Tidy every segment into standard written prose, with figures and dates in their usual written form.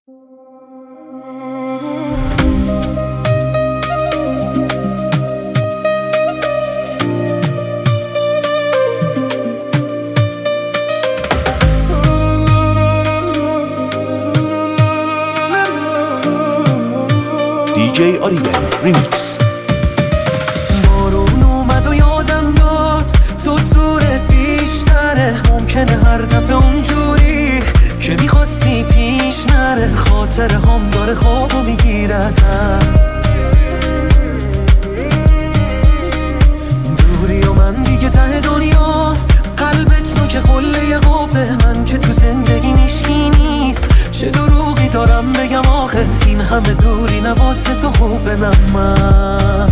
DJ آریون ریمیکس. بارون اومد و یادم داد تو صورت بیشتره، ممکنه هر دفعه اونجوری که میخواستی پیش نره. خاطر هم داره خوابو میگیره ازم، دوری و من دیگه ته دنیا، قلبت نو که قله قوه من که تو زندگی میشکی نیست. چه دروغی دارم بگم آخه این همه دوری نواسه تو خوبه. من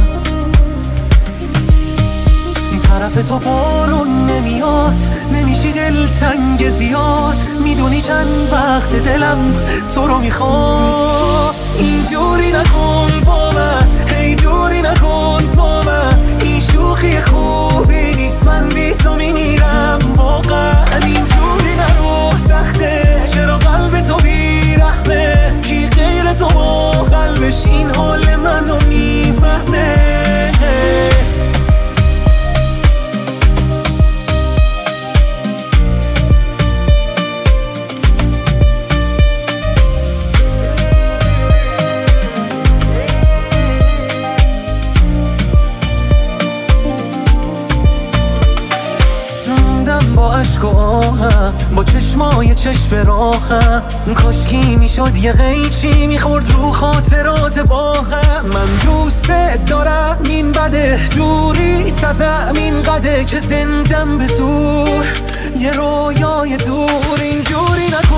طرف تو بارون نمیاد، نمیشی دلتنگ زیاد، میدونی چند وقت دلم تو رو میخواد. اینجوری نکن با من، هی دوری نکن با من، این شوخی خوبی نیست، من بی تو میمیرم واقعا. اینجوری نرو سخته، چرا قلب تو بیرحمه، کی غیر تو با قلبش این حال منو میفهمه. با عشق و آهم، با چشمای چشم راهم، کاشکی میشد یه قیچی میخورد رو خاطرات با هم. من دوست دارم این بده، دوری تزم این قده که زندم به زور یه رویای دور. اینجوری نکن